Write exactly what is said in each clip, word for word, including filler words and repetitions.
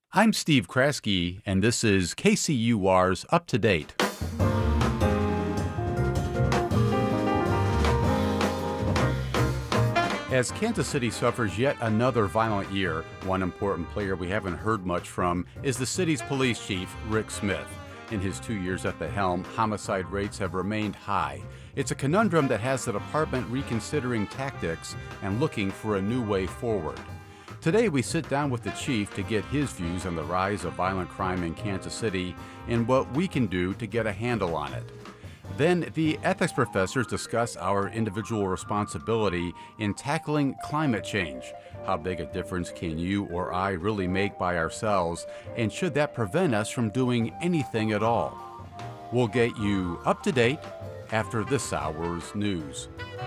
I'm Steve Kraske, and this is K C U R's Up to Date. As Kansas City suffers yet another violent year, one important player we haven't heard much from is the city's police chief, Rick Smith. In his two years at the helm, homicide rates have remained high. It's a conundrum that has the department reconsidering tactics and looking for a new way forward. Today, we sit down with the chief to get his views on the rise of violent crime in Kansas City and what we can do to get a handle on it. Then, the ethics professors discuss our individual responsibility in tackling climate change. How big a difference can you or I really make by ourselves, and should that prevent us from doing anything at all? We'll get you up to date after this hour's news.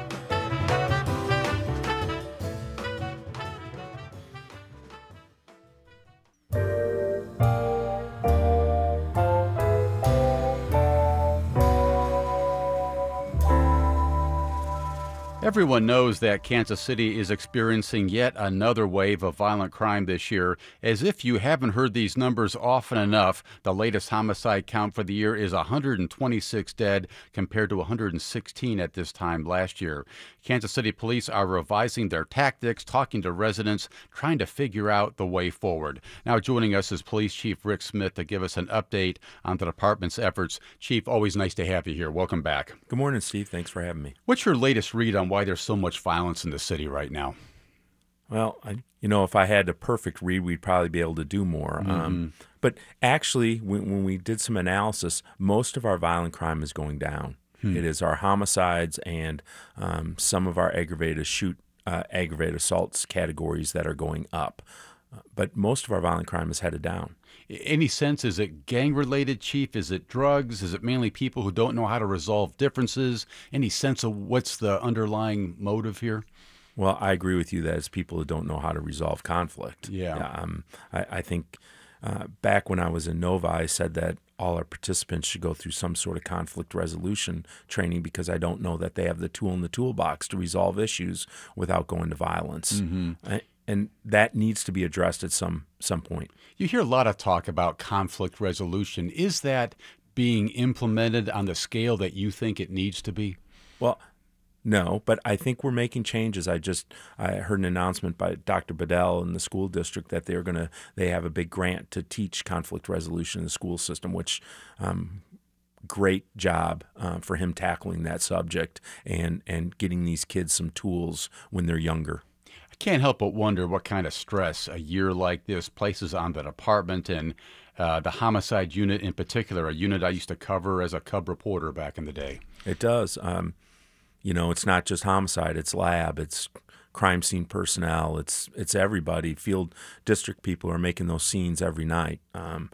Everyone knows that Kansas City is experiencing yet another wave of violent crime this year. As if you haven't heard these numbers often enough, the latest homicide count for the year is one hundred twenty-six dead compared to one hundred sixteen at this time last year. Kansas City police are revising their tactics, talking to residents, trying to figure out the way forward. Now joining us is Police Chief Rick Smith to give us an update on the department's efforts. Chief, always nice to have you here. Welcome back. Good morning, Steve. Thanks for having me. What's your latest read on why there's so much violence in the city right now? Well, I, you know, if I had a perfect read, we'd probably be able to do more. Mm-hmm. Um, but actually, when, when we did some analysis, most of our violent crime is going down. Hmm. It is our homicides and um, some of our aggravated shoot, uh, aggravated assaults categories that are going up. Uh, but most of our violent crime is headed down. Any sense, is it gang-related, Chief? Is it drugs? Is it mainly people who don't know how to resolve differences? Any sense of what's the underlying motive here? Well, I agree with you that it's people who don't know how to resolve conflict. Yeah. Um, I, I think uh, back when I was in Nova, I said that all our participants should go through some sort of conflict resolution training because I don't know that they have the tool in the toolbox to resolve issues without going to violence. Mm-hmm. I, And that needs to be addressed at some some point. You hear a lot of talk about conflict resolution. Is that being implemented on the scale that you think it needs to be? Well, no, but I think we're making changes. I just I heard an announcement by Doctor Bedell in the school district that they're gonna they have a big grant to teach conflict resolution in the school system, which um, great job uh, for him tackling that subject and and getting these kids some tools when they're younger. I can't help but wonder what kind of stress a year like this places on the department and uh, the homicide unit in particular, a unit I used to cover as a cub reporter back in the day. It does. Um, you know, it's not just homicide, it's lab, it's crime scene personnel, it's it's everybody. Field district people are making those scenes every night. Um,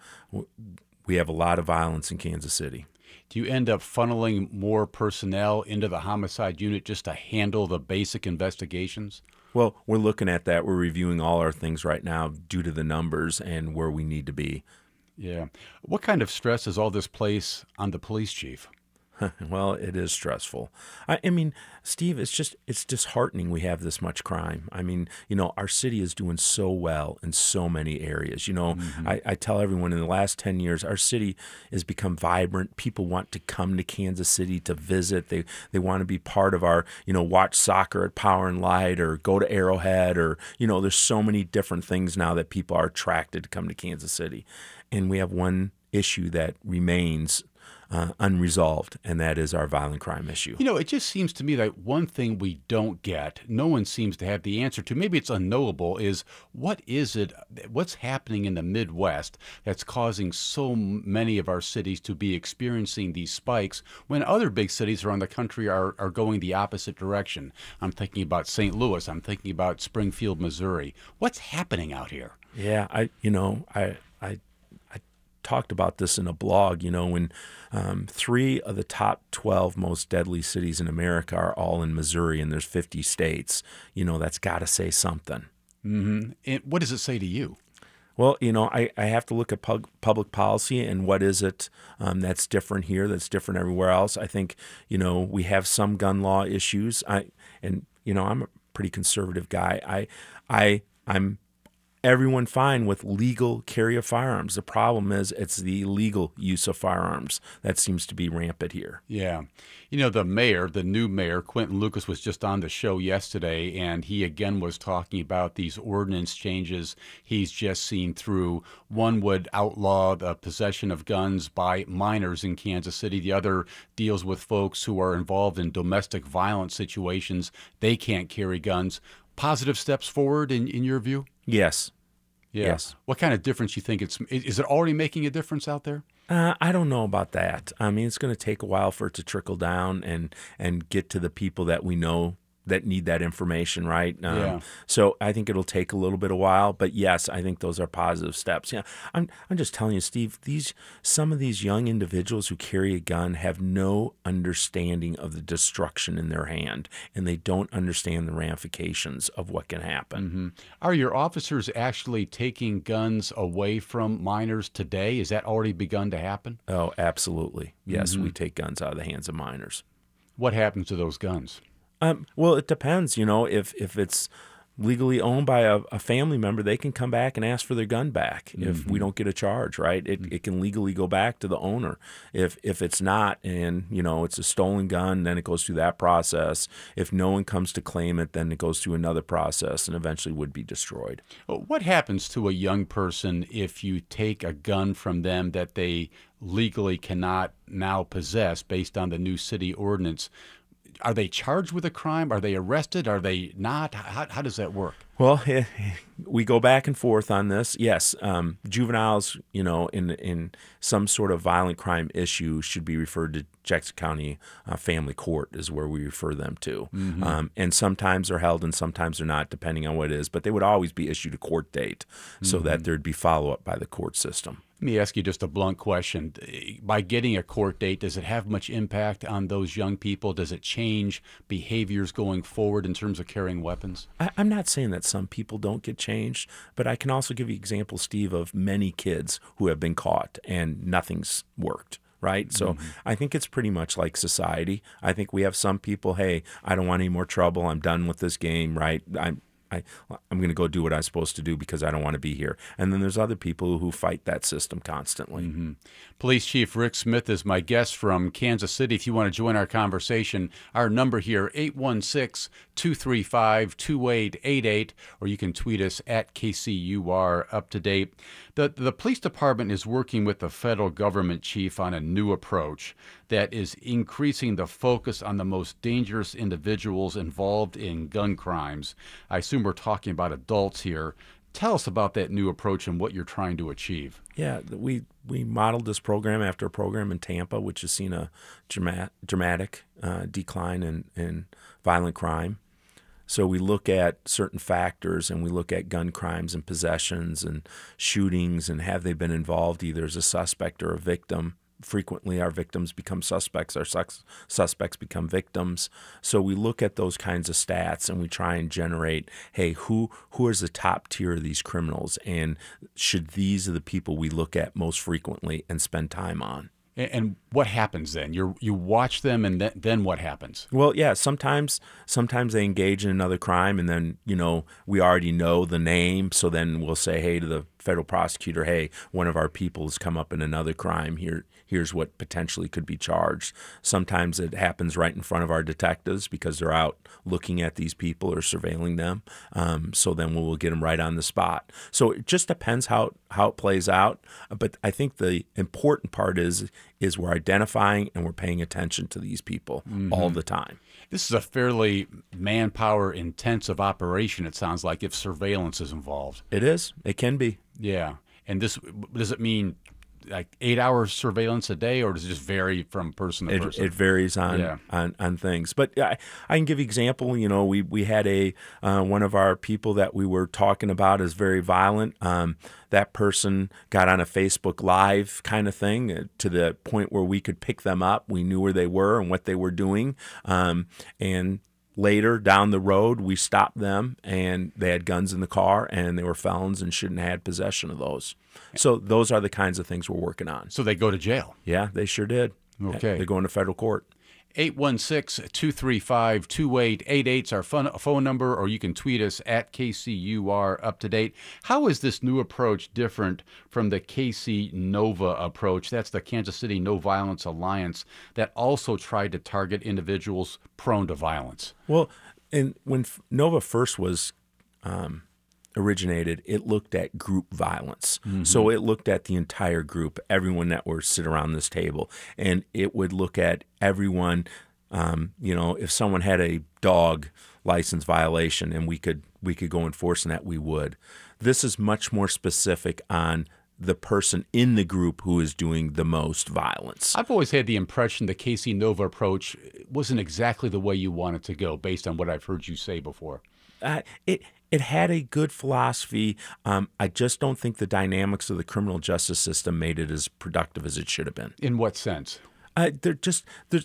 we have a lot of violence in Kansas City. Do you end up funneling more personnel into the homicide unit just to handle the basic investigations? Well, we're looking at that. We're reviewing all our things right now due to the numbers and where we need to be. Yeah. What kind of stress does all this place on the police chief? Well, it is stressful. I, I mean, Steve, it's just, it's disheartening we have this much crime. I mean, you know, our city is doing so well in so many areas. You know, mm-hmm. I, I tell everyone in the last ten years, our city has become vibrant. People want to come to Kansas City to visit. They they want to be part of our, you know, watch soccer at Power and Light or go to Arrowhead or, you know, there's so many different things now that people are attracted to come to Kansas City. And we have one issue that remains Uh, unresolved, and that is our violent crime issue. You know, it just seems to me like one thing we don't get, no one seems to have the answer to, maybe it's unknowable, is what is it, what's happening in the Midwest that's causing so many of our cities to be experiencing these spikes when other big cities around the country are, are going the opposite direction? I'm thinking about Saint Louis. I'm thinking about Springfield, Missouri. What's happening out here? Yeah, I, you know, I, I, talked about this in a blog, you know, when um, three of the top twelve most deadly cities in America are all in Missouri and there's fifty states, you know, that's got to say something. Mm-hmm. And what does it say to you? Well, you know, I, I have to look at pub, public policy and what is it um, that's different here, that's different everywhere else. I think, you know, we have some gun law issues. I and, you know, I'm a pretty conservative guy. I, I, I'm everyone fine with legal carry of firearms. The problem is it's the illegal use of firearms that seems to be rampant here. Yeah. You know, the mayor, the new mayor, Quentin Lucas, was just on the show yesterday, and he again was talking about these ordinance changes he's just seen through. One would outlaw the possession of guns by minors in Kansas City. The other deals with folks who are involved in domestic violence situations. They can't carry guns. Positive steps forward in, in your view? Yes. Yeah. Yes. What kind of difference you think it's, is it already making a difference out there? Uh, I don't know about that. I mean, it's going to take a while for it to trickle down and, and get to the people that we know that need that information, right? Um, Yeah. So I think it'll take a little bit of while, but yes, I think those are positive steps. Yeah, I'm I'm just telling you, Steve. These some of these young individuals who carry a gun have no understanding of the destruction in their hand, and they don't understand the ramifications of what can happen. Mm-hmm. Are your officers actually taking guns away from minors today? Is that already begun to happen? Oh, absolutely. Yes, we take guns out of the hands of minors. What happens to those guns? Um, well, it depends. You know, if if it's legally owned by a, a family member, they can come back and ask for their gun back if Mm-hmm. we don't get a charge, right? It it can legally go back to the owner. If if it's not, and you know it's a stolen gun, then it goes through that process. If no one comes to claim it, then it goes through another process and eventually would be destroyed. Well, what happens to a young person if you take a gun from them that they legally cannot now possess based on the new city ordinance? Are they charged with a crime? Are they arrested? Are they not? How, how does that work? Well, we go back and forth on this. Yes, um, juveniles, you know, in in some sort of violent crime issue should be referred to Jackson County uh, Family Court is where we refer them to. Mm-hmm. Um, and sometimes they're held and sometimes they're not, depending on what it is. But they would always be issued a court date so mm-hmm. that there'd be follow-up by the court system. Let me ask you just a blunt question. By getting a court date, does it have much impact on those young people? Does it change behaviors going forward in terms of carrying weapons? I, I'm not saying that some people don't get changed, but I can also give you examples, Steve, of many kids who have been caught and nothing's worked. Right. So mm-hmm. I think it's pretty much like society. I think we have some people, hey, I don't want any more trouble. I'm done with this game. Right. I'm I, I'm going to go do what I'm supposed to do because I don't want to be here. And then there's other people who fight that system constantly. Mm-hmm. Police Chief Rick Smith is my guest from Kansas City. If you want to join our conversation, our number here, eight one six, two three five, two eight eight eight, or you can tweet us at K C U R Up to Date. The, the police department is working with the federal government, Chief, on a new approach that is increasing the focus on the most dangerous individuals involved in gun crimes. I assume we're talking about adults here. Tell us about that new approach and what you're trying to achieve. Yeah, we we modeled this program after a program in Tampa, which has seen a dramatic, dramatic uh, decline in, in violent crime. So we look at certain factors and we look at gun crimes and possessions and shootings and have they been involved either as a suspect or a victim. Frequently, our victims become suspects, our sus- suspects become victims. So we look at those kinds of stats and we try and generate, hey, who who is the top tier of these criminals? And should these are the people we look at most frequently and spend time on? And what happens then? You you watch them, and then, then what happens? Well, yeah, sometimes sometimes they engage in another crime, and then, you know, we already know the name, so then we'll say, hey, to the federal prosecutor, hey, one of our people has come up in another crime. Here, here's what potentially could be charged. Sometimes it happens right in front of our detectives because they're out looking at these people or surveilling them. Um, so then we'll get them right on the spot. So it just depends how how it plays out. But I think the important part is is we're identifying and we're paying attention to these people mm-hmm. all the time. This is a fairly manpower-intensive operation, it sounds like, if surveillance is involved. It is. It can be. Yeah. And this does it mean like eight hours surveillance a day, or does it just vary from person to it, person? It varies on, yeah. on, on things. But I, I can give you an example. You know, we, we had a uh, one of our people that we were talking about is very violent. Um, that person got on a Facebook Live kind of thing uh, to the point where we could pick them up. We knew where they were and what they were doing. Um, and later down the road, we stopped them, and they had guns in the car, and they were felons and shouldn't have had possession of those. So those are the kinds of things we're working on. So they go to jail? Yeah, they sure did. Okay. They're going to federal court. eight one six, two three five, two eight eight eight is our phone, phone number, or you can tweet us at K C U R Up to Date. How is this new approach different from the K C Nova approach? That's the Kansas City No Violence Alliance that also tried to target individuals prone to violence. Well, and when Nova first was um, originated, it looked at group violence. Mm-hmm. So it looked at the entire group, everyone that were sit around this table, and it would look at everyone. Um, you know, if someone had a dog license violation and we could we could go enforcing that, we would. This is much more specific on the person in the group who is doing the most violence. I've always had the impression the K C Nova approach wasn't exactly the way you want it to go, based on what I've heard you say before. Uh, it it had a good philosophy. Um, I just don't think the dynamics of the criminal justice system made it as productive as it should have been. In what sense? Uh, they're just there's.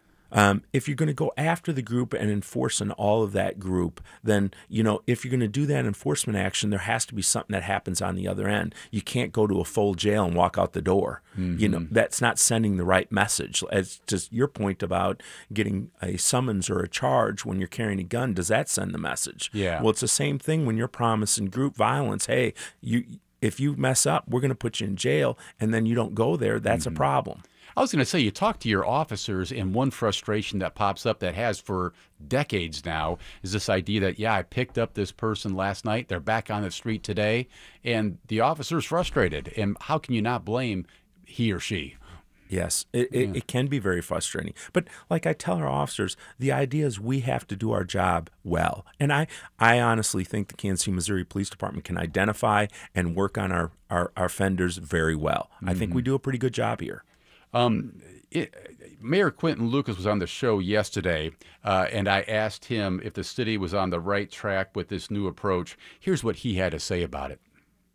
Um, if you're going to go after the group and enforcing all of that group, then, you know, if you're going to do that enforcement action, there has to be something that happens on the other end. You can't go to a full jail and walk out the door. Mm-hmm. You know, that's not sending the right message. As to your point about getting a summons or a charge when you're carrying a gun, does that send the message? Yeah. Well, it's the same thing when you're promising group violence. Hey, you if you mess up, we're going to put you in jail, and then you don't go there. That's mm-hmm. a problem. I was going to say, you talk to your officers, and one frustration that pops up that has for decades now is this idea that, yeah, I picked up this person last night, they're back on the street today, and the officer's frustrated. And how can you not blame he or she? Yes, it, it, yeah. it can be very frustrating. But like I tell our officers, the idea is we have to do our job well. And I, I honestly think the Kansas City, Missouri Police Department can identify and work on our, our, our offenders very well. Mm-hmm. I think we do a pretty good job here. Um, it, Mayor Quinton Lucas was on the show yesterday, uh, and I asked him if the city was on the right track with this new approach. Here's what he had to say about it.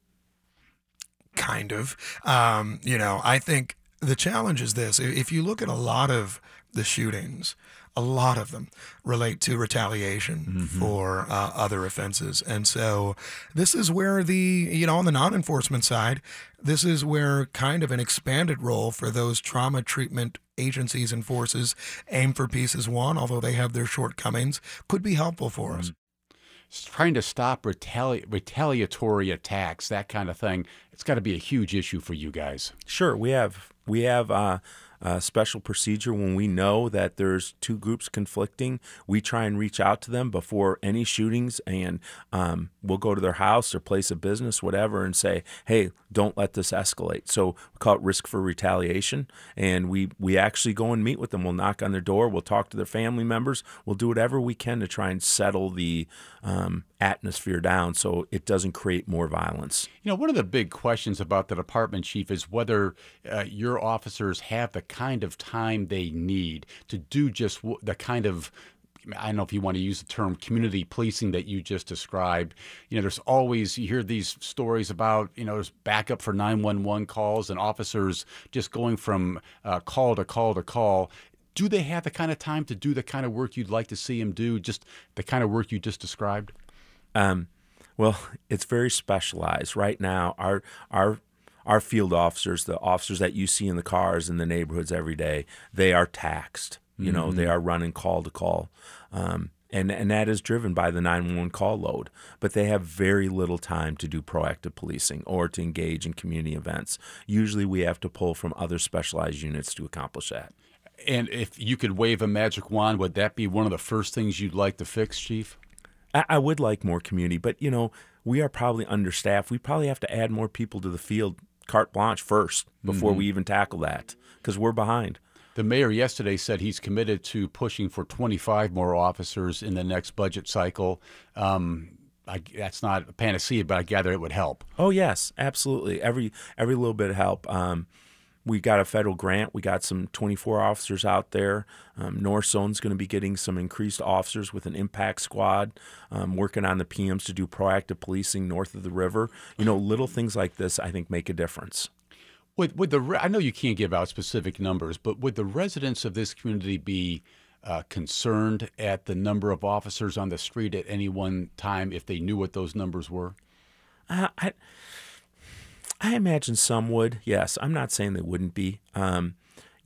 Kind of. Um, you know, I think the challenge is this. If you look at a lot of the shootings, a lot of them relate to retaliation mm-hmm. for uh, other offenses. And so this is where the, you know, on the non-enforcement side, this is where kind of an expanded role for those trauma treatment agencies and forces, Aim for Peace is one, although they have their shortcomings, could be helpful for mm-hmm. us. Trying to stop retali- retaliatory attacks, that kind of thing, it's got to be a huge issue for you guys. Sure, we have, we have, uh, Uh, special procedure when we know that there's two groups conflicting. We try and reach out to them before any shootings, and um, we'll go to their house or place of business, whatever, and say, hey, don't let this escalate. So we call it risk for retaliation, and we, we actually go and meet with them. We'll knock on their door. We'll talk to their family members. We'll do whatever we can to try and settle the um, atmosphere down so it doesn't create more violence. You know, one of the big questions about the department chief is whether uh, your officers have the kind of time they need to do just w- the kind of, I don't know if you want to use the term community policing that you just described. You know, there's always, you hear these stories about, you know, there's backup for nine one one calls and officers just going from uh, call to call to call. Do they have the kind of time to do the kind of work you'd like to see them do, just the kind of work you just described? Um, well, it's very specialized. Right now, our our Our field officers, the officers that you see in the cars in the neighborhoods every day, they are taxed. You know, mm-hmm. they are running call to call. Um, and, and that is driven by the nine one one call load. But they have very little time to do proactive policing or to engage in community events. Usually we have to pull from other specialized units to accomplish that. And if you could wave a magic wand, would that be one of the first things you'd like to fix, Chief? I, I would like more community, but, you know, we are probably understaffed. We probably have to add more people to the field carte blanche first before mm-hmm. we even tackle that, because we're behind. The mayor yesterday said he's committed to pushing for twenty-five more officers in the next budget cycle. Um, I, that's not a panacea, but I gather it would help. Oh, yes, absolutely. Every every little bit of help. Um, we got a federal grant. We got some twenty-four officers out there. Um, North Zone's going to be getting some increased officers with an impact squad, um, working on the P Ms to do proactive policing north of the river. You know, little things like this, I think, make a difference. Would, would the I know you can't give out specific numbers, but would the residents of this community be uh, concerned at the number of officers on the street at any one time if they knew what those numbers were? Uh, I I imagine some would. Yes, I'm not saying they wouldn't be. Um,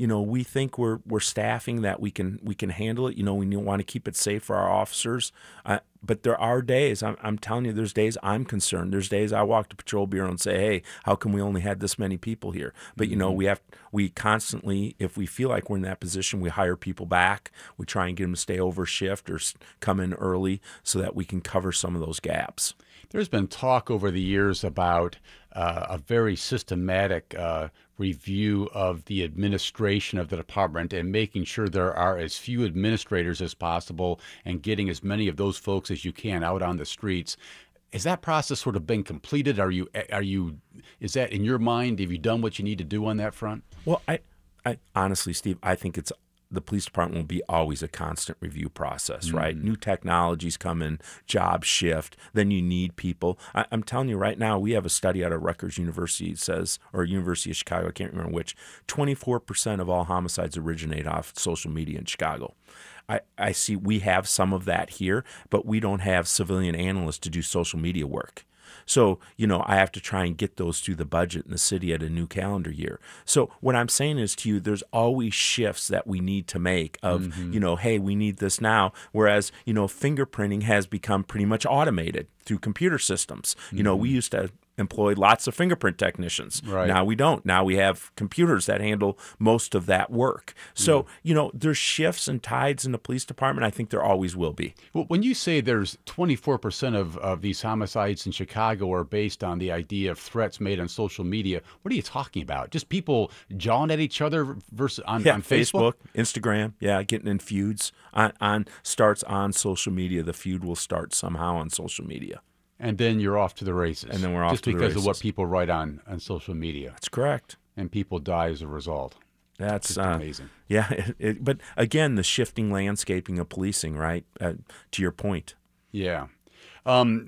you know, we think we're we're staffing that we can we can handle it. You know, we want to keep it safe for our officers. Uh, but there are days, I'm, I'm telling you, there's days I'm concerned. There's days I walk to Patrol Bureau and say, hey, how come we only had this many people here? But, you know, we have we constantly, if we feel like we're in that position, we hire people back. We try and get them to stay over shift or come in early so that we can cover some of those gaps. There's been talk over the years about uh, a very systematic uh, review of the administration of the department and making sure there are as few administrators as possible and getting as many of those folks as you can out on the streets. Has that process sort of been completed? Are you, are you, is that in your mind? Have you done what you need to do on that front? Well, I, I honestly, Steve, I think it's the police department will be always a constant review process, mm-hmm. right? New technologies come in, jobs shift, then you need people. I, I'm telling you right now, we have a study out of Rutgers University, it says, or University of Chicago, I can't remember which, twenty-four percent of all homicides originate off social media in Chicago. I, I see we have some of that here, but we don't have civilian analysts to do social media work. So, you know, I have to try and get those through the budget in the city at a new calendar year. So what I'm saying is to you, there's always shifts that we need to make of, mm-hmm. you know, hey, we need this now. Whereas, you know, fingerprinting has become pretty much automated through computer systems. Mm-hmm. You know, we used to employ lots of fingerprint technicians. Right. Now we don't. Now we have computers that handle most of that work. So, yeah. you know, there's shifts and tides in the police department. I think there always will be. Well, when you say there's twenty-four percent of, of these homicides in Chicago are based on the idea of threats made on social media, what are you talking about? Just people jawing at each other versus on, yeah, on Facebook? Facebook, Instagram, yeah, getting in feuds on, on starts on social media. The feud will start somehow on social media. And then you're off to the races. And then we're off Just to the because races. of what people write on, on social media. That's correct. And people die as a result. That's Just uh, amazing. Yeah, it, it, but again, the shifting landscaping of policing, right? Uh, to your point. Yeah. Um,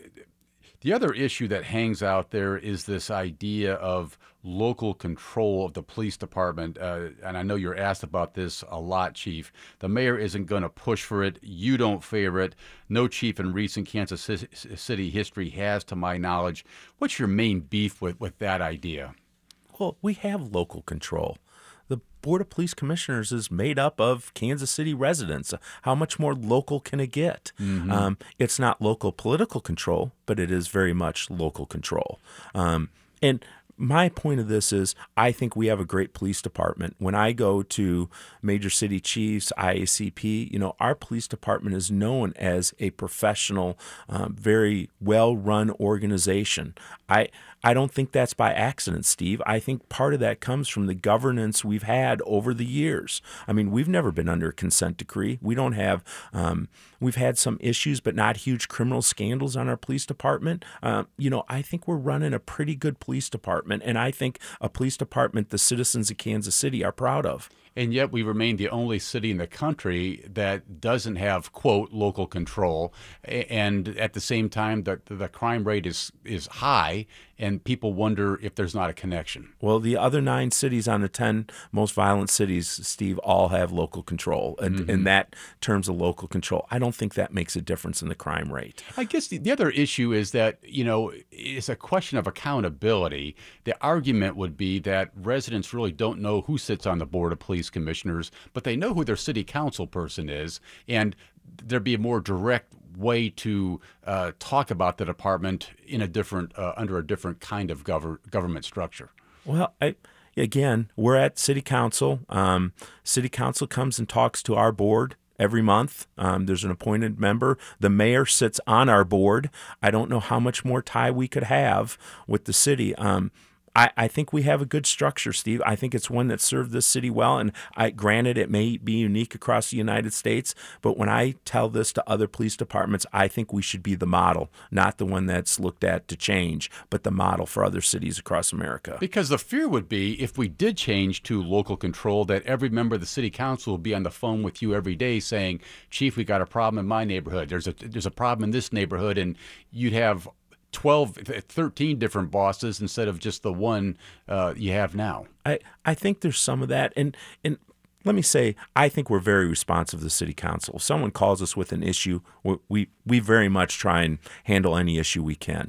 the other issue that hangs out there is this idea of local control of the police department. Uh, and I know you're asked about this a lot, Chief. The mayor isn't going to push for it. You don't favor it. No chief in recent Kansas City history has, to my knowledge. What's your main beef with, with that idea? Well, we have local control. The Board of Police Commissioners is made up of Kansas City residents. How much more local can it get? Mm-hmm. Um, it's not local political control, but it is very much local control. Um, and my point of this is I think we have a great police department. When I go to major city chiefs, I A C P, you know, our police department is known as a professional, um, very well-run organization. I I don't think that's by accident, Steve. I think part of that comes from the governance we've had over the years. I mean, we've never been under a consent decree. We don't have, um, we've had some issues, but not huge criminal scandals on our police department. Um, you know, I think we're running a pretty good police department, and I think a police department the citizens of Kansas City are proud of. And yet we remain the only city in the country that doesn't have, quote, local control. And at the same time, the, the crime rate is, is high, and people wonder if there's not a connection. Well, the other nine cities on the ten most violent cities, Steve, all have local control. And mm-hmm. in that terms of local control, I don't think that makes a difference in the crime rate. I guess the, the other issue is that, you know, it's a question of accountability. The argument would be that residents really don't know who sits on the Board of Police Commissioners, but they know who their city council person is, and there'd be a more direct way to uh, talk about the department in a different, uh, under a different kind of gover- government structure. Well, I, again, we're at city council. Um, city council comes and talks to our board every month. Um, there's an appointed member. The mayor sits on our board. I don't know how much more tie we could have with the city. Um, I, I think we have a good structure, Steve. I think it's one that served this city well. And I, granted, it may be unique across the United States, but when I tell this to other police departments, I think we should be the model, not the one that's looked at to change, but the model for other cities across America. Because the fear would be, if we did change to local control, that every member of the city council will be on the phone with you every day saying, Chief, we got a problem in my neighborhood. There's a, there's a problem in this neighborhood, and you'd have twelve, thirteen different bosses instead of just the one uh, you have now. I, I think there's some of that. And, and let me say, I think we're very responsive to the city council. If someone calls us with an issue, we, we, we very much try and handle any issue we can.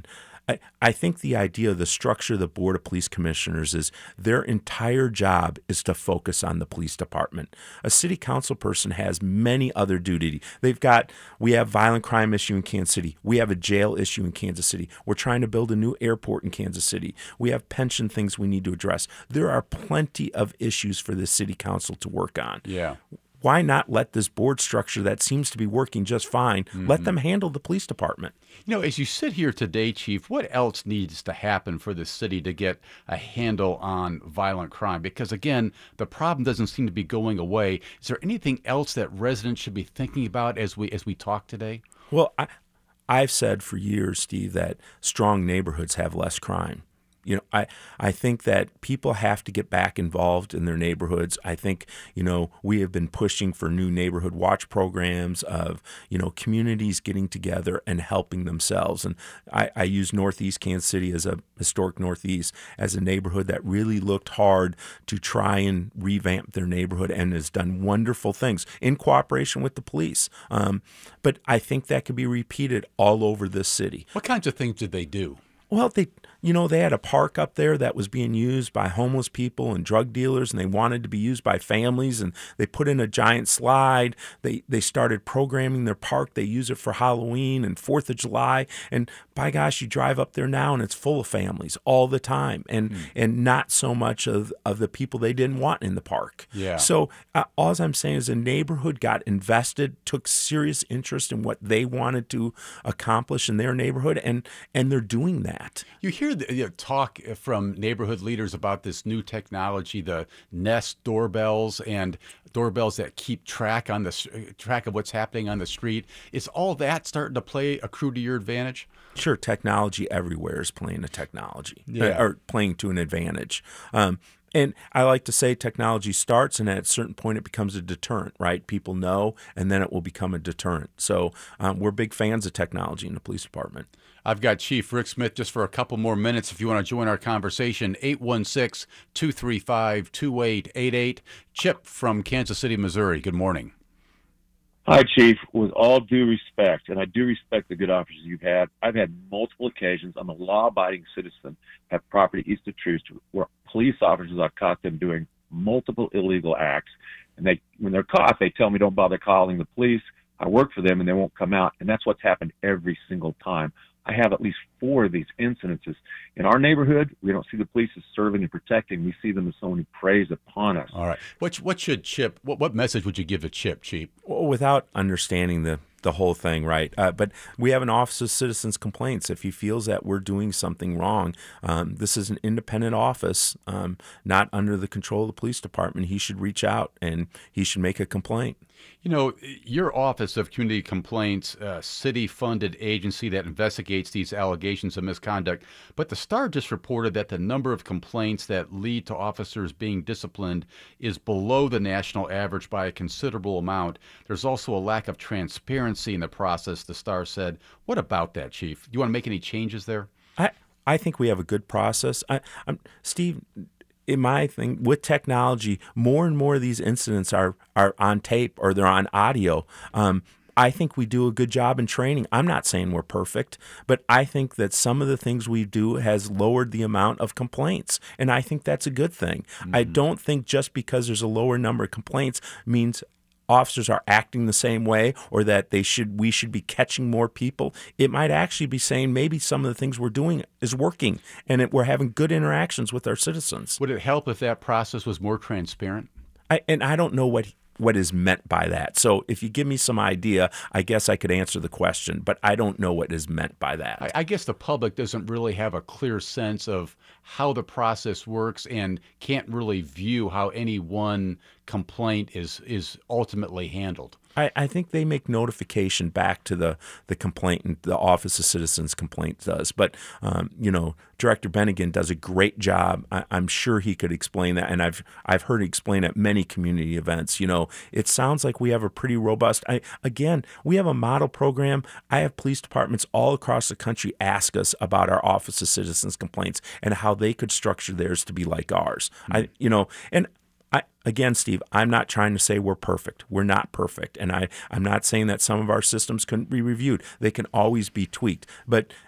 I, I think the idea of the structure of the Board of Police Commissioners is their entire job is to focus on the police department. A city council person has many other duties. They've got, we have violent crime issue in Kansas City. We have a jail issue in Kansas City. We're trying to build a new airport in Kansas City. We have pension things we need to address. There are plenty of issues for the city council to work on. Yeah. Why not let this board structure that seems to be working just fine, Mm-hmm. let them handle the police department? You know, as you sit here today, Chief, what else needs to happen for the city to get a handle on violent crime? Because, again, the problem doesn't seem to be going away. Is there anything else that residents should be thinking about as we as we talk today? Well, I, I've said for years, Steve, that strong neighborhoods have less crime. You know, I, I think that people have to get back involved in their neighborhoods. I think, you know, we have been pushing for new neighborhood watch programs of, you know, communities getting together and helping themselves. And I, I use Northeast Kansas City as a historic Northeast as a neighborhood that really looked hard to try and revamp their neighborhood and has done wonderful things in cooperation with the police. Um, but I think that could be repeated all over this city. What kinds of things did they do? Well, they, you know, they had a park up there that was being used by homeless people and drug dealers, and they wanted to be used by families, and they put in a giant slide. They they started programming their park. They use it for Halloween and Fourth of July, and by gosh, you drive up there now, and it's full of families all the time, and mm. and not so much of, of the people they didn't want in the park. Yeah. So uh, all I'm saying is the neighborhood got invested, took serious interest in what they wanted to accomplish in their neighborhood, and and they're doing that. You hear the you know, talk from neighborhood leaders about this new technology, the Nest doorbells and doorbells that keep track on the track of what's happening on the street. Is all that starting to play accrue to your advantage? Sure, technology everywhere is playing a technology yeah. or playing to an advantage. Um, And I like to say technology starts, and at a certain point it becomes a deterrent, right? People know, and then it will become a deterrent. So um, we're big fans of technology in the police department. I've got Chief Rick Smith just for a couple more minutes. If you want to join our conversation, eight one six, two three five, two eight eight eight. Chip from Kansas City, Missouri. Good morning. Hi, Chief. With all due respect, and I do respect the good officers you've had, I've had multiple occasions. I'm a law-abiding citizen, have property east of Troost, where police officers, I've caught them doing multiple illegal acts. And they, when they're caught, they tell me don't bother calling the police. I work for them, and they won't come out. And that's what's happened every single time. I have at least four of these incidences. In our neighborhood, we don't see the police as serving and protecting. We see them as someone who preys upon us. All right. What, what should Chip, what, what message would you give to Chip, Chief? Well, without understanding the the whole thing, right? Uh, but we have an Office of Citizens Complaints. If he feels that we're doing something wrong, um, this is an independent office, um, not under the control of the police department. He should reach out and he should make a complaint. You know, your Office of Community Complaints, a city-funded agency that investigates these allegations of misconduct, but the Star just reported that the number of complaints that lead to officers being disciplined is below the national average by a considerable amount. There's also a lack of transparency in the process, the Star said. What about that, Chief? Do you want to make any changes there? I, I think we have a good process. I, I'm, Steve, in my thing, with technology, more and more of these incidents are, are on tape or they're on audio. Um, I think we do a good job in training. I'm not saying we're perfect, but I think that some of the things we do has lowered the amount of complaints, and I think that's a good thing. Mm-hmm. I don't think just because there's a lower number of complaints means officers are acting the same way or that they should we should be catching more people. It might actually be saying maybe some of the things we're doing is working and it, we're having good interactions with our citizens. Would it help if that process was more transparent? I, and I don't know what what is meant by that. So if you give me some idea, I guess I could answer the question, but I don't know what is meant by that. I, I guess the public doesn't really have a clear sense of how the process works and can't really view how any one complaint is is ultimately handled. I, I think they make notification back to the, the complainant, the Office of Citizens Complaints does. But, um, you know, Director Bennigan does a great job. I, I'm sure he could explain that, and I've I've heard him explain at many community events. You know, it sounds like we have a pretty robust, I, again, we have a model program. I have police departments all across the country ask us about our Office of Citizens Complaints and how they could structure theirs to be like ours. Mm-hmm. I, you know, and I, again, Steve, I'm not trying to say we're perfect. We're not perfect. And I, I'm not saying that some of our systems couldn't be reviewed. They can always be tweaked. But it,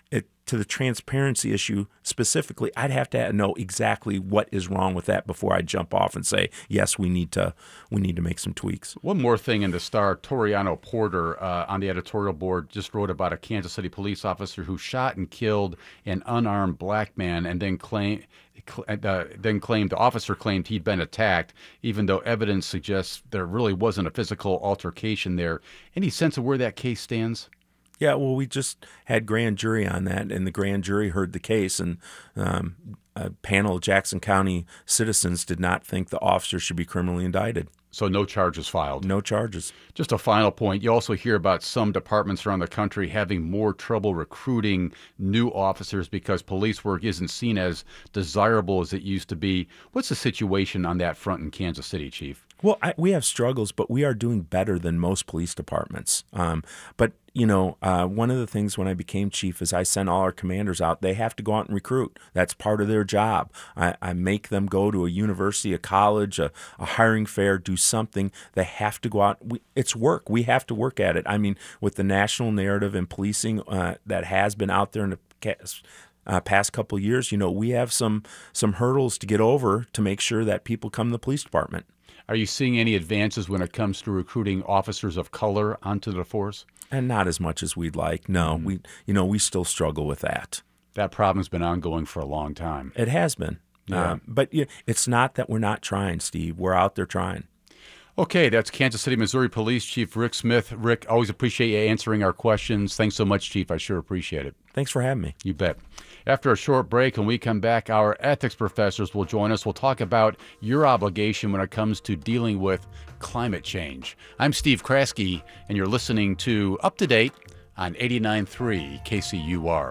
to the transparency issue specifically, I'd have to know exactly what is wrong with that before I jump off and say, yes, we need to we need to make some tweaks. One more thing in the Star, Toriano Porter uh, on the editorial board just wrote about a Kansas City police officer who shot and killed an unarmed black man and then claimed uh, then claimed the officer claimed he'd been attacked, even though evidence suggests there really wasn't a physical altercation there. Any sense of where that case stands? Yeah, well, we just had grand jury on that, and the grand jury heard the case, and um, a panel of Jackson County citizens did not think the officer should be criminally indicted. So no charges filed? No charges. Just a final point. You also hear about some departments around the country having more trouble recruiting new officers because police work isn't seen as desirable as it used to be. What's the situation on that front in Kansas City, Chief? Well, I, we have struggles, but we are doing better than most police departments. Um, but, you know, uh, one of the things when I became chief is I sent all our commanders out. They have to go out and recruit. That's part of their job. I, I make them go to a university, a college, a, a hiring fair, do something. They have to go out. We, it's work. We have to work at it. I mean, with the national narrative in policing uh, that has been out there in the cast, Uh, past couple of years, you know, we have some some hurdles to get over to make sure that people come to the police department. Are you seeing any advances when it comes to recruiting officers of color onto the force? And not as much as we'd like. No, mm-hmm. we you know we still struggle with that. That problem's been ongoing for a long time. It has been. Yeah. Uh, but you know, it's not that we're not trying, Steve. We're out there trying. Okay, that's Kansas City, Missouri Police Chief Rick Smith. Rick, always appreciate you answering our questions. Thanks so much, Chief. I sure appreciate it. Thanks for having me. You bet. After a short break, when we come back, our ethics professors will join us. We'll talk about your obligation when it comes to dealing with climate change. I'm Steve Kraske, and you're listening to Up to Date on eighty-nine point three K C U R.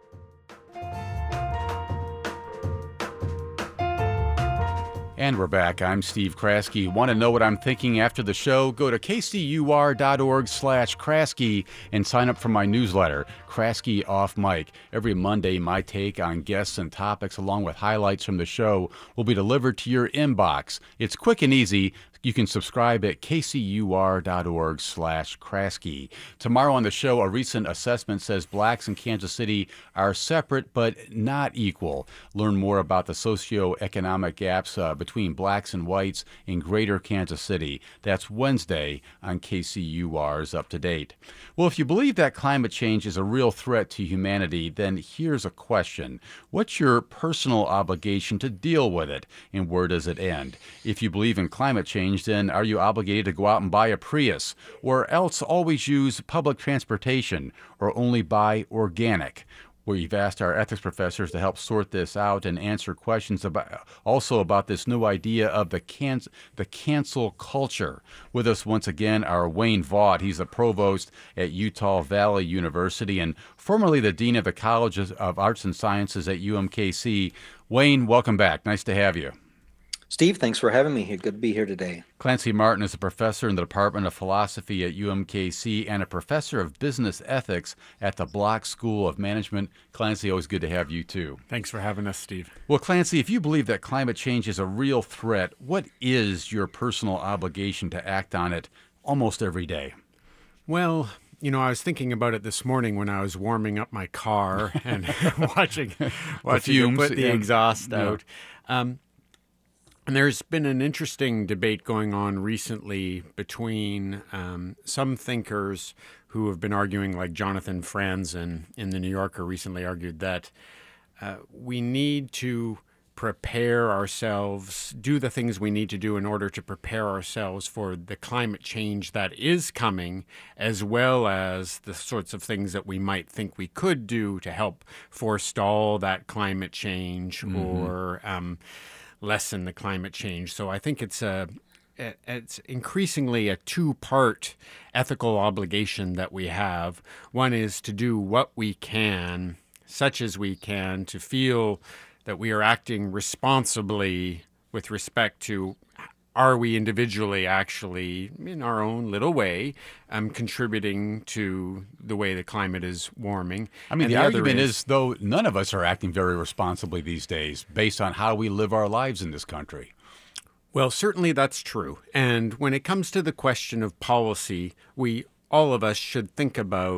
And we're back. I'm Steve Kraske. Want to know what I'm thinking after the show? Go to kcur.org slash Kraske and sign up for my newsletter, Kraske Off Mic. Every Monday, my take on guests and topics along with highlights from the show will be delivered to your inbox. It's quick and easy. You can subscribe at kcur.org slash Kraske. Tomorrow on the show, a recent assessment says blacks in Kansas City are separate but not equal. Learn more about the socioeconomic gaps uh, between blacks and whites in greater Kansas City. That's Wednesday on K C U R's Up to Date. Well, if you believe that climate change is a real threat to humanity, then here's a question. What's your personal obligation to deal with it, and where does it end? If you believe in climate change, then are you obligated to go out and buy a Prius, or else always use public transportation, or only buy organic? We've asked our ethics professors to help sort this out and answer questions about also about this new idea of the can, the cancel culture. With us once again are Wayne Vaught. He's the provost at Utah Valley University and formerly the dean of the College of Arts and Sciences at U M K C. Wayne, welcome back. Nice to have you. Steve, thanks for having me here. Good to be here today. Clancy Martin is a professor in the Department of Philosophy at U M K C and a professor of business ethics at the Block School of Management. Clancy, always good to have you too. Thanks for having us, Steve. Well, Clancy, if you believe that climate change is a real threat, what is your personal obligation to act on it almost every day? Well, you know, I was thinking about it this morning when I was warming up my car and watching, watching fumes, it put the yeah. exhaust Yeah. out. Um, And there's been an interesting debate going on recently between um, some thinkers who have been arguing, like Jonathan Franzen in The New Yorker recently argued that uh, we need to prepare ourselves, do the things we need to do in order to prepare ourselves for the climate change that is coming, as well as the sorts of things that we might think we could do to help forestall that climate change mm-hmm. or um, lessen the climate change. So I think it's a it's increasingly a two-part ethical obligation that we have. One is to do what we can, such as we can, to feel that we are acting responsibly with respect to are we individually actually, in our own little way, um, contributing to the way the climate is warming. I mean, and the, the argument is, is, though, none of us are acting very responsibly these days based on how we live our lives in this country. Well, certainly that's true. And when it comes to the question of policy, we, all of us should think about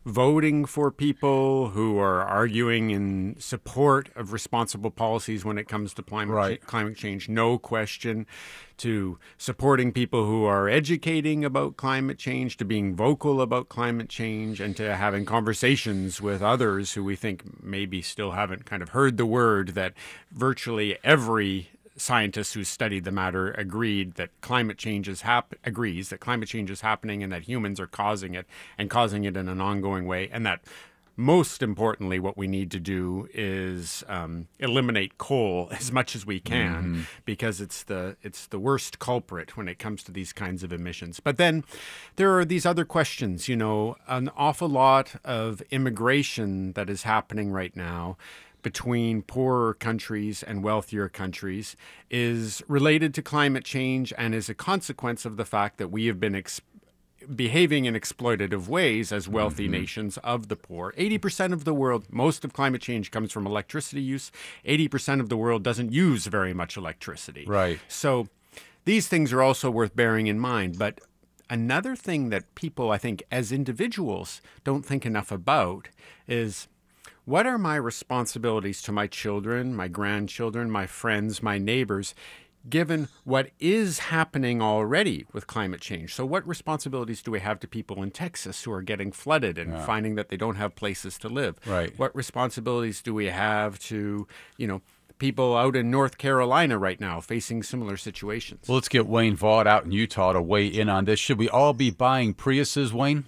voting for people who are arguing in support of responsible policies when it comes to climate, Right. cha- climate change, no question, to supporting people who are educating about climate change, to being vocal about climate change, and to having conversations with others who we think maybe still haven't kind of heard the word that virtually every scientist who studied the matter agreed that climate change is hap- agrees that climate change is happening and that humans are causing it and causing it in an ongoing way, and that most importantly, what we need to do is um, eliminate coal as much as we can, mm-hmm. because it's the it's the worst culprit when it comes to these kinds of emissions. But then there are these other questions. You know, an awful lot of immigration that is happening right now between poorer countries and wealthier countries is related to climate change and is a consequence of the fact that we have been ex- behaving in exploitative ways as wealthy mm-hmm. nations of the poor. eighty percent of the world, most of climate change comes from electricity use. eighty percent of the world doesn't use very much electricity. Right. So these things are also worth bearing in mind. But another thing that people, I think, as individuals don't think enough about is, what are my responsibilities to my children, my grandchildren, my friends, my neighbors, given what is happening already with climate change? So what responsibilities do we have to people in Texas who are getting flooded and yeah. finding that they don't have places to live? Right. What responsibilities do we have to, you know, people out in North Carolina right now facing similar situations? Well, let's get Wayne Vaught out in Utah to weigh in on this. Should we all be buying Priuses, Wayne?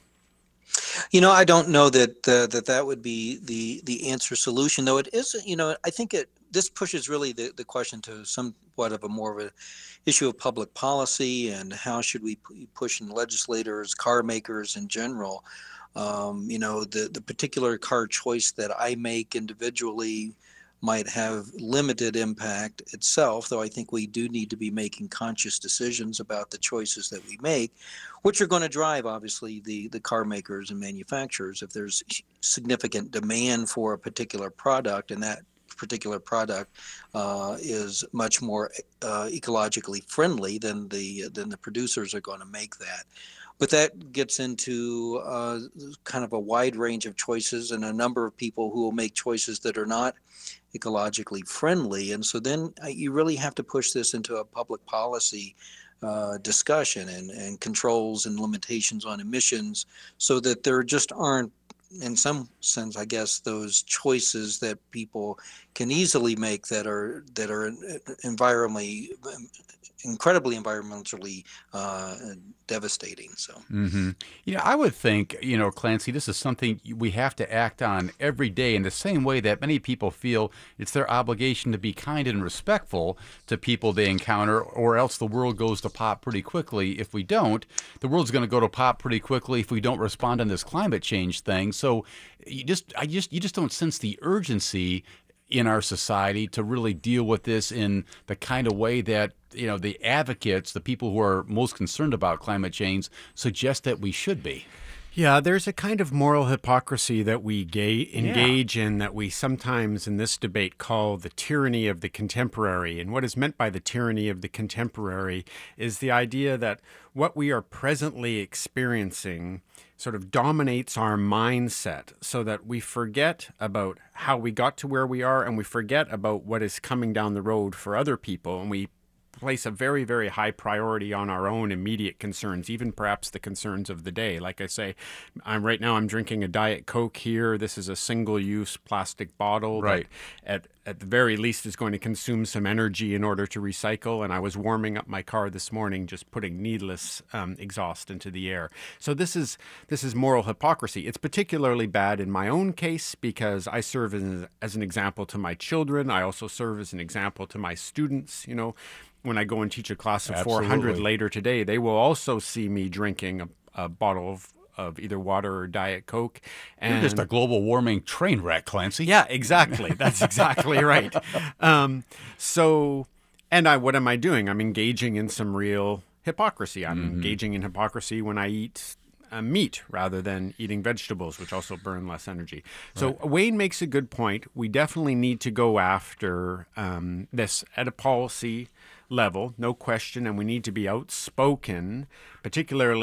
You know, I don't know that uh, that that would be the the answer solution, though it is. You know, I think it this pushes really the, the question to somewhat of a more of a issue of public policy and how should we p- push in legislators, car makers in general. Um, you know, the the particular car choice that I make individually might have limited impact itself, though I think we do need to be making conscious decisions about the choices that we make, which are going to drive, obviously, the, the car makers and manufacturers. If there's significant demand for a particular product and that particular product uh, is much more uh, ecologically friendly, then the, then the producers are going to make that. But that gets into uh, kind of a wide range of choices and a number of people who will make choices that are not ecologically friendly. And so then uh, you really have to push this into a public policy uh, discussion and, and controls and limitations on emissions so that there just aren't, in some sense, I guess, those choices that people can easily make that are that are environmentally incredibly environmentally uh, devastating. So, mm-hmm. you know, I would think, you know, Clancy, this is something we have to act on every day in the same way that many people feel it's their obligation to be kind and respectful to people they encounter, or else the world goes to pop pretty quickly. If we don't, the world's going to go to pop pretty quickly if we don't respond on this climate change thing. So, you just, I just, you just don't sense the urgency in our society to really deal with this in the kind of way that, you know, the advocates, the people who are most concerned about climate change, suggest that we should be. Yeah, there's a kind of moral hypocrisy that we ga- engage yeah. in that we sometimes in this debate call the tyranny of the contemporary. And what is meant by the tyranny of the contemporary is the idea that what we are presently experiencing sort of dominates our mindset so that we forget about how we got to where we are and we forget about what is coming down the road for other people, and we place a very, very high priority on our own immediate concerns, even perhaps the concerns of the day. Like I say, I'm right now I'm drinking a Diet Coke here. This is a single-use plastic bottle right. that at, at the very least is going to consume some energy in order to recycle. And I was warming up my car this morning just putting needless um, exhaust into the air. So this is this is moral hypocrisy. It's particularly bad in my own case because I serve as, as an example to my children. I also serve as an example to my students, you know. When I go and teach a class of Absolutely. four hundred later today, they will also see me drinking a, a bottle of, of either water or Diet Coke. And You're just a global warming train wreck, Clancy. Yeah, exactly. That's exactly right. Um, so, and I, what am I doing? I'm engaging in some real hypocrisy. I'm mm-hmm. engaging in hypocrisy when I eat uh, meat rather than eating vegetables, which also burn less energy. So right. Wayne makes a good point. We definitely need to go after um, this at a policy level, no question, and we need to be outspoken, particularly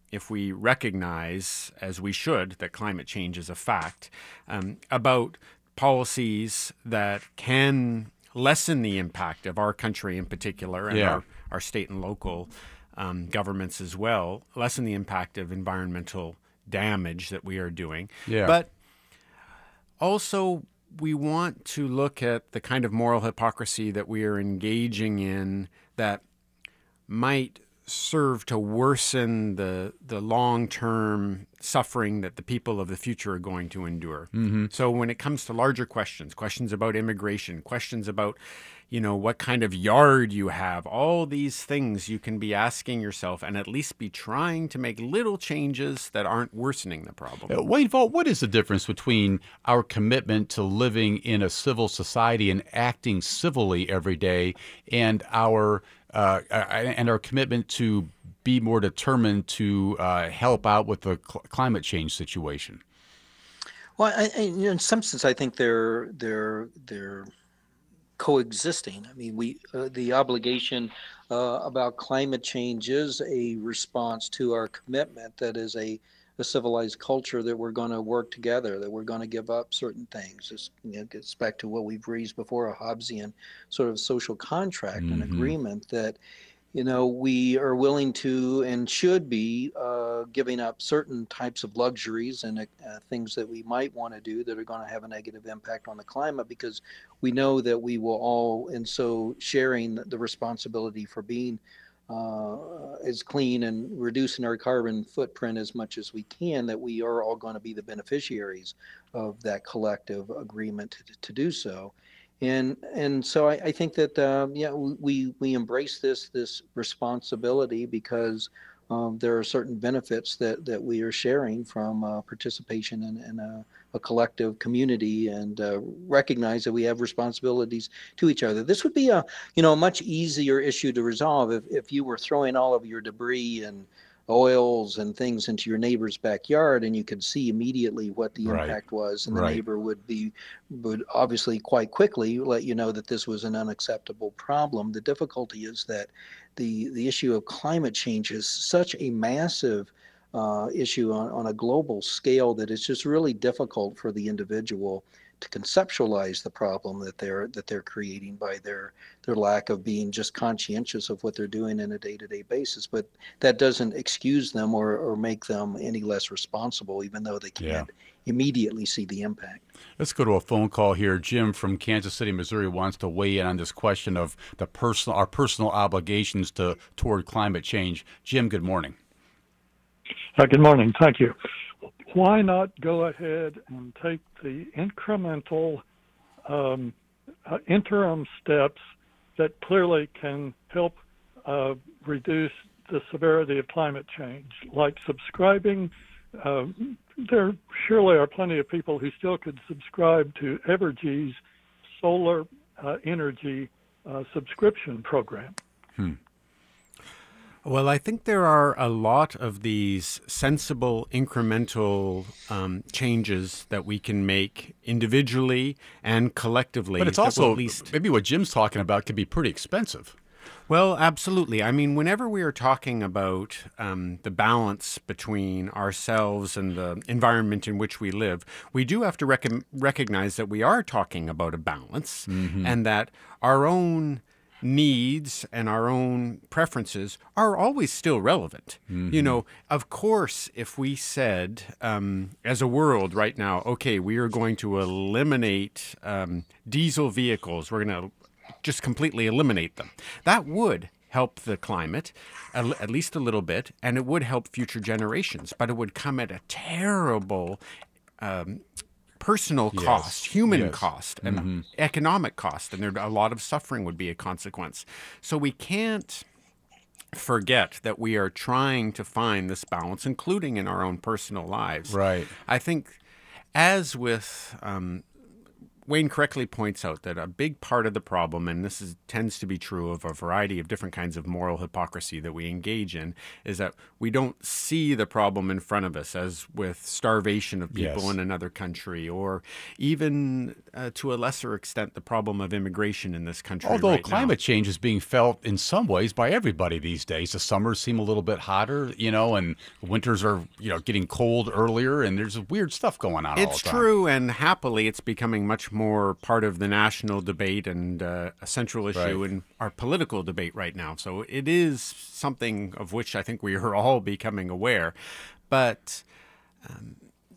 if we recognize, as we should, that climate change is a fact, um, about policies that can lessen the impact of our country in particular and Yeah. our, our state and local um, governments as well, lessen the impact of environmental damage that we are doing. Yeah. But also, we want to look at the kind of moral hypocrisy that we are engaging in that might serve to worsen the the long-term suffering that the people of the future are going to endure. Mm-hmm. So when it comes to larger questions, questions about immigration, questions about, you know, what kind of yard you have, all these things you can be asking yourself and at least be trying to make little changes that aren't worsening the problem. Uh, Wayne Vault, what is the difference between our commitment to living in a civil society and acting civilly every day and our uh, and our commitment to be more determined to uh, help out with the cl- climate change situation? Well, I, I, you know, in some sense, I think they're they're they're coexisting. I mean, we uh, the obligation uh, about climate change is a response to our commitment that is a, a civilized culture that we're going to work together, that we're going to give up certain things. This, you know, gets back to what we've raised before, a Hobbesian sort of social contract and Mm-hmm. agreement that, you know, we are willing to and should be uh, giving up certain types of luxuries and uh, things that we might want to do that are going to have a negative impact on the climate, because we know that we will all, and so sharing the responsibility for being uh, as clean and reducing our carbon footprint as much as we can, that we are all going to be the beneficiaries of that collective agreement to, to do so. And and so I, I think that um, yeah we we embrace this this responsibility because um, there are certain benefits that, that we are sharing from uh, participation in, in a, a collective community, and uh, recognize that we have responsibilities to each other. This would be a you know a much easier issue to resolve if, if you were throwing all of your debris and oils and things into your neighbor's backyard, and you could see immediately what the Right. impact was, and the Right. neighbor would be would obviously quite quickly let you know that this was an unacceptable problem. The difficulty is that the the issue of climate change is such a massive uh, issue on, on a global scale that it's just really difficult for the individual to conceptualize the problem that they're that they're creating by their their lack of being just conscientious of what they're doing in a day-to-day basis. But that doesn't excuse them or, or make them any less responsible, even though they can't Yeah. immediately see the impact. Let's go to a phone call here. Jim from Kansas City, Missouri wants to weigh in on this question of the personal, our personal obligations to toward climate change. Jim, good morning. Uh, good morning. Thank you. Why not go ahead and take the incremental um, uh, interim steps that clearly can help uh, reduce the severity of climate change, like subscribing? Uh, there surely are plenty of people who still could subscribe to Evergy's solar uh, energy uh, subscription program. Hmm. Well, I think there are a lot of these sensible, incremental um, changes that we can make individually and collectively. But it's that will also, at least maybe what Jim's talking about could be pretty expensive. Well, absolutely. I mean, whenever we are talking about um, the balance between ourselves and the environment in which we live, we do have to rec- recognize that we are talking about a balance, mm-hmm. and that our own needs and our own preferences are always still relevant. Mm-hmm. You know, of course, if we said um, as a world right now, okay, we are going to eliminate um, diesel vehicles, we're going to just completely eliminate them, that would help the climate at least a little bit, and it would help future generations, but it would come at a terrible um, personal Yes. cost, human Yes. cost, and Mm-hmm. economic cost, and there a lot of suffering would be a consequence. So we can't forget that we are trying to find this balance, including in our own personal lives. Right. I think, as with um, Wayne correctly points out that a big part of the problem, and this is, tends to be true of a variety of different kinds of moral hypocrisy that we engage in, is that we don't see the problem in front of us, as with starvation of people Yes. in another country, or even uh, to a lesser extent, the problem of immigration in this country. Although right climate now. change is being felt in some ways by everybody these days. The summers seem a little bit hotter, you know, and winters are, you know, getting cold earlier, and there's weird stuff going on all It's the time. true, and happily, it's becoming much more part of the national debate and uh, a central issue Right. in our political debate right now. So it is something of which I think we are all becoming aware. But um,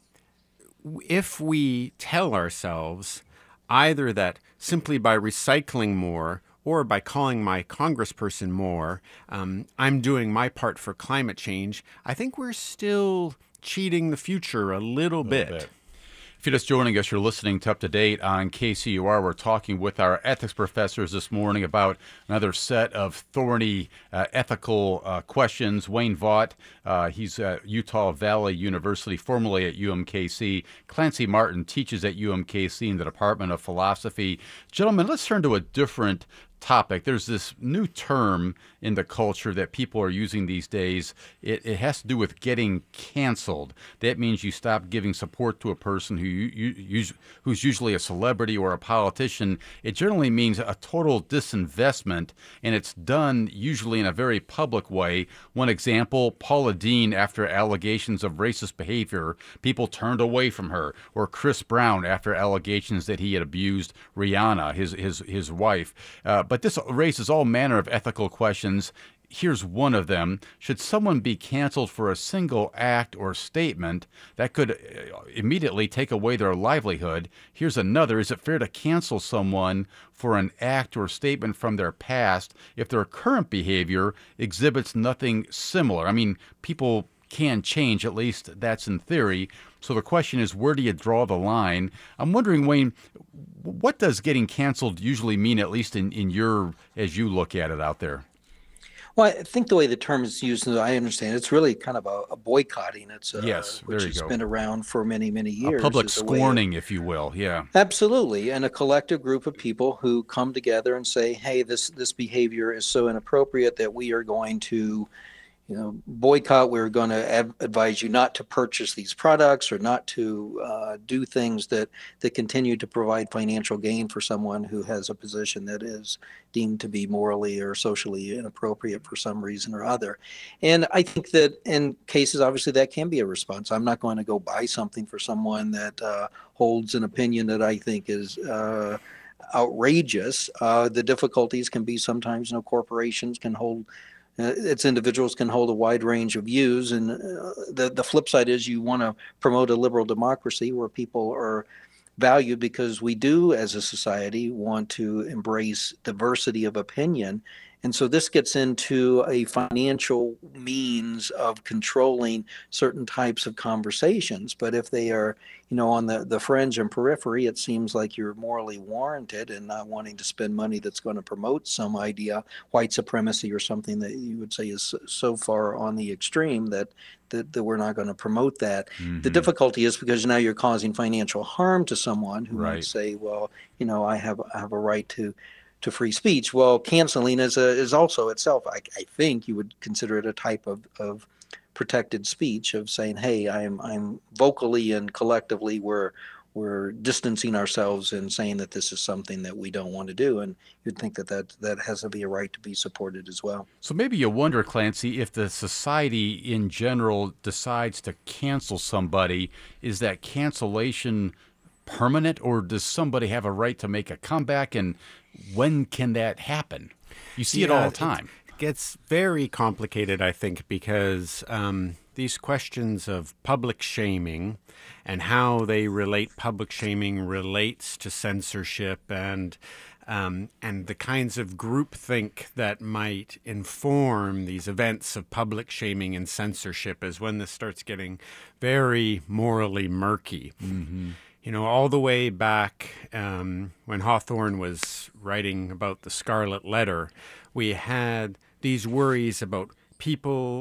if we tell ourselves either that simply by recycling more or by calling my congressperson more, um, I'm doing my part for climate change, I think we're still cheating the future a little, bit. bit. If you're just joining us, you're listening to Up to Date on K C U R. We're talking with our ethics professors this morning about another set of thorny uh, ethical uh, questions. Wayne Vaught, uh, he's at Utah Valley University, formerly at U M K C. Clancy Martin teaches at U M K C in the Department of Philosophy. Gentlemen, let's turn to a different topic. There's this new term in the culture that people are using these days. It, it has to do with getting canceled. That means you stop giving support to a person who you, you, you, who's usually a celebrity or a politician. It generally means a total disinvestment, and it's done usually in a very public way. One example, Paula Deen, after allegations of racist behavior, people turned away from her. Or Chris Brown, after allegations that he had abused Rihanna, his his his wife. Uh, but this raises all manner of ethical questions. Here's one of them. Should someone be canceled for a single act or statement that could immediately take away their livelihood? Here's another. Is it fair to cancel someone for an act or statement from their past if their current behavior exhibits nothing similar? I mean, people can change, at least that's in theory. So the question is, where do you draw the line? I'm wondering, Wayne, what does getting canceled usually mean, at least in, in your, as you look at it out there? Well, I think the way the term is used, I understand, it's really kind of a, a boycotting. It's uh, Yes, there which you has go. been around for many, many years. A public as a way of- scorning, if you will. Yeah. Absolutely, and a collective group of people who come together and say, "Hey, this this behavior is so inappropriate that we are going to." You know, boycott. We're going to ab- advise you not to purchase these products or not to uh, do things that that continue to provide financial gain for someone who has a position that is deemed to be morally or socially inappropriate for some reason or other. And I think that in cases, obviously, that can be a response. I'm not going to go buy something for someone that uh, holds an opinion that I think is uh, outrageous. Uh, the difficulties can be sometimes, you know, corporations can hold. Uh, its individuals can hold a wide range of views, and uh, the the flip side is you want to promote a liberal democracy where people are valued, because we do as a society want to embrace diversity of opinion. And so this gets into a financial means of controlling certain types of conversations. But if they are, you know, on the, the fringe and periphery, it seems like you're morally warranted in not wanting to spend money that's going to promote some idea, white supremacy or something that you would say is so far on the extreme that that, that we're not going to promote that. Mm-hmm. The difficulty is because now you're causing financial harm to someone who Right. might say, well, you know, I have I have a right to to free speech. Well, canceling is a, is also itself, I, I think you would consider it a type of, of protected speech, of saying, hey, I'm I'm vocally and collectively we're we're distancing ourselves and saying that this is something that we don't want to do. And you'd think that that, that has to be a right to be supported as well. So maybe you wonder, Clancy, if the society in general decides to cancel somebody, is that cancellation permanent, or does somebody have a right to make a comeback, and when can that happen? You see it Yeah, all the time. It gets very complicated, I think, because um, these questions of public shaming and how they relate, public shaming relates to censorship and um, and the kinds of groupthink that might inform these events of public shaming and censorship is when this starts getting very morally murky. Mm-hmm. You know, all the way back um, when Hawthorne was writing about the Scarlet Letter, we had these worries about people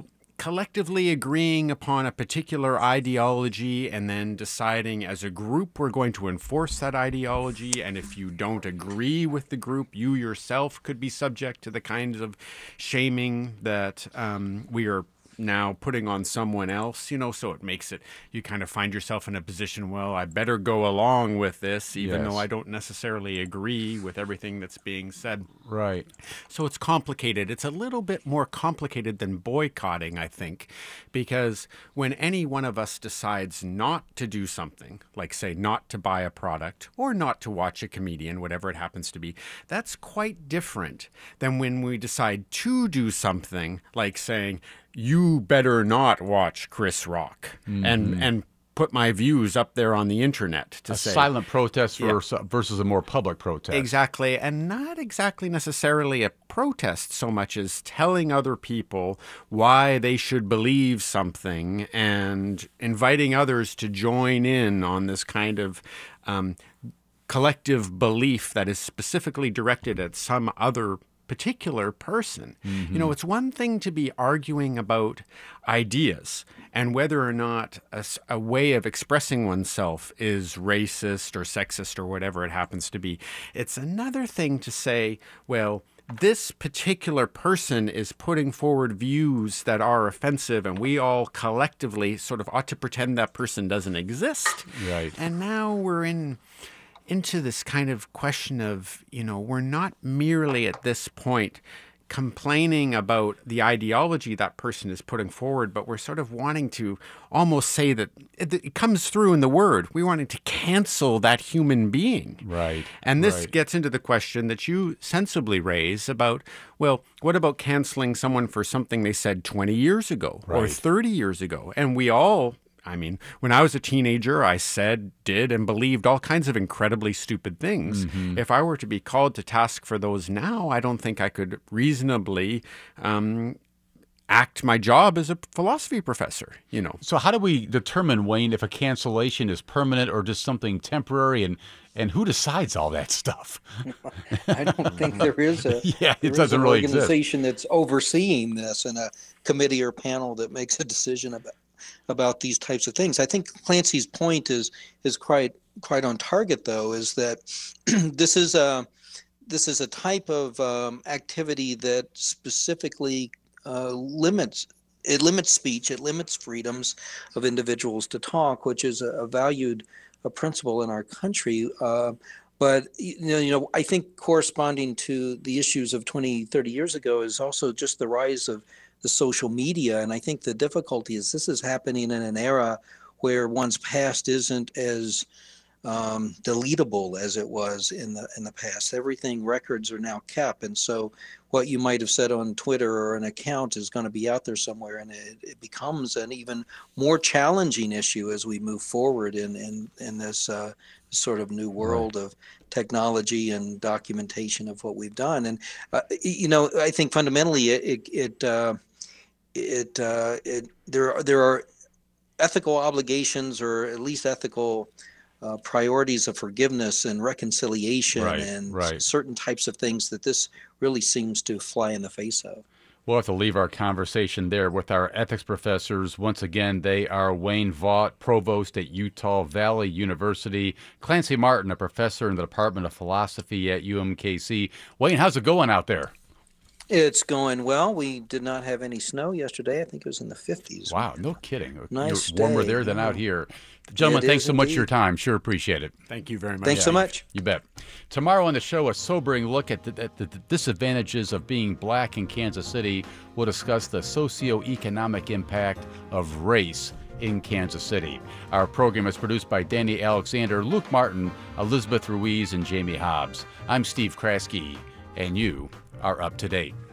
collectively agreeing upon a particular ideology and then deciding as a group we're going to enforce that ideology. And if you don't agree with the group, you yourself could be subject to the kinds of shaming that um, we are now putting on someone else, you know, so it makes it, you kind of find yourself in a position, well, I better go along with this, even Yes. though I don't necessarily agree with everything that's being said. Right. So it's complicated. It's a little bit more complicated than boycotting, I think, because when any one of us decides not to do something, like say not to buy a product or not to watch a comedian, whatever it happens to be, that's quite different than when we decide to do something, like saying, you better not watch Chris Rock mm-hmm. and and put my views up there on the internet to a say silent protest Yeah. versus, versus a more public protest. Exactly, and not exactly necessarily a protest so much as telling other people why they should believe something and inviting others to join in on this kind of um, collective belief that is specifically directed at some other particular person. Mm-hmm. You know, it's one thing to be arguing about ideas and whether or not a, a way of expressing oneself is racist or sexist or whatever it happens to be. It's another thing to say, well, this particular person is putting forward views that are offensive and we all collectively sort of ought to pretend that person doesn't exist. Right. And now we're in... into this kind of question of, you know, we're not merely at this point complaining about the ideology that person is putting forward, but we're sort of wanting to almost say that it, it comes through in the word. We wanted to cancel that human being. Right. And this right. gets into the question that you sensibly raise about, well, what about canceling someone for something they said twenty years ago or Right. thirty years ago? And we all... I mean, when I was a teenager, I said, did, and believed all kinds of incredibly stupid things. Mm-hmm. If I were to be called to task for those now, I don't think I could reasonably um, act my job as a philosophy professor, you know. So how do we determine, Wayne, if a cancellation is permanent or just something temporary, and, and who decides all that stuff? I don't think there is a yeah, it there is doesn't an really exist. organization that's overseeing this and a committee or panel that makes a decision about about these types of things. I think Clancy's point is is quite quite on target, though, is that this is a this is a type of um, activity that specifically uh, limits it limits speech, it limits freedoms of individuals to talk, which is a, a valued a principle in our country. Uh, but you know, you know, I think corresponding to the issues of twenty, thirty years ago is also just the rise of the social media. And I think the difficulty is this is happening in an era where one's past isn't as um, deletable as it was in the in the past. Everything, records are now kept. And so what you might have said on Twitter or an account is going to be out there somewhere. And it, it becomes an even more challenging issue as we move forward in, in, in this uh, sort of new world right. of technology and documentation of what we've done. And, uh, you know, I think fundamentally it, it, it uh, It, uh, it there are there are ethical obligations, or at least ethical uh, priorities of forgiveness and reconciliation, right, and right. certain types of things that this really seems to fly in the face of. We'll have to leave our conversation there with our ethics professors. Once again, they are Wayne Vaught, provost at Utah Valley University, Clancy Martin, a professor in the Department of Philosophy at U M K C. Wayne, how's it going out there? It's going well. We did not have any snow yesterday. I think it was in the fifties. Wow, no kidding. Nice You're warmer day. there than Yeah. out here. Gentlemen, It thanks is so much for indeed. your time. Sure appreciate it. Thank you very much. Thanks so much. You bet. Tomorrow on the show, a sobering look at the, at the disadvantages of being black in Kansas City. We'll discuss the socioeconomic impact of race in Kansas City. Our program is produced by Danny Alexander, Luke Martin, Elizabeth Ruiz, and Jamie Hobbs. I'm Steve Kraske, and you are up to date.